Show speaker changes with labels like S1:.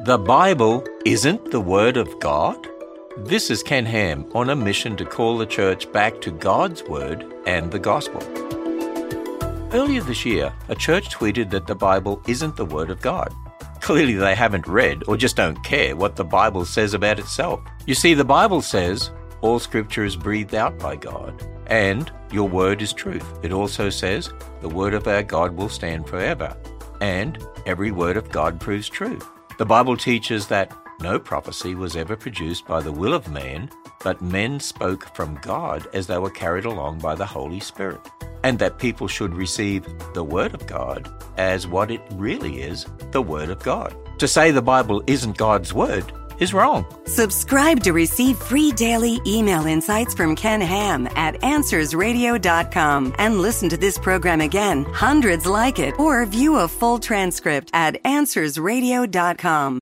S1: The Bible isn't the Word of God? This is Ken Ham on a mission to call the church back to God's Word and the Gospel. Earlier this year, a church tweeted that the Bible isn't the Word of God. Clearly they haven't read or just don't care what the Bible says about itself. You see, the Bible says all Scripture is breathed out by God, and your word is truth. It also says the Word of our God will stand forever, and every word of God proves true. The Bible teaches that no prophecy was ever produced by the will of man, but men spoke from God as they were carried along by the Holy Spirit, and that people should receive the Word of God as what it really is, the Word of God. To say the Bible isn't God's Word is wrong.
S2: Subscribe to receive free daily email insights from Ken Ham at AnswersRadio.com and listen to this program again, hundreds like it, or view a full transcript at AnswersRadio.com.